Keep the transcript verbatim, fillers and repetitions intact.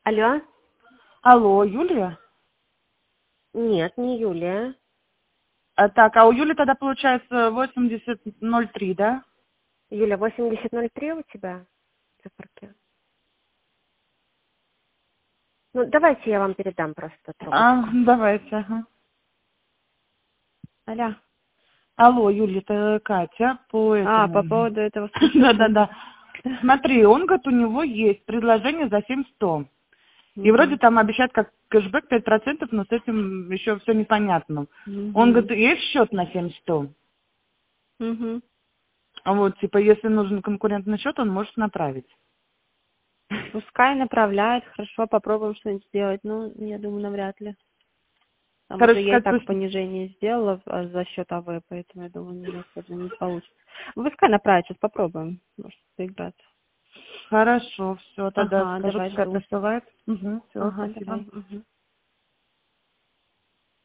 Алло? Алло, Юлия? Нет, не Юлия. А, так, а у Юли тогда получается восемьдесят ноль три, да? Юля, восемьдесят ноль три у тебя циферки? Ну, давайте я вам передам просто А, трубочку. давайте, ага. Алло. Алло, Юля, это Катя по А, по этому. поводу этого случая. Да-да-да. Смотри, он говорит, у него есть предложение за семь сто. И вроде Угу. там обещают как кэшбэк пять процентов, но с этим еще все непонятно. Он Угу. говорит, есть счет на семь сто? Угу. А вот, типа, если нужен конкурентный счет, он может направить. Пускай направляет, хорошо, попробуем что-нибудь сделать. Ну, я думаю, навряд ли. Там уже Короче, я и как так пусть... понижение сделала а, за счет АВ, поэтому я думаю, не, особенно не получится. Пускай направить, сейчас попробуем, может, поиграться. Хорошо, все, тогда Ага, скажу, давай пускай жду. присылает. Угу, все, Ага, спасибо. давай. Угу.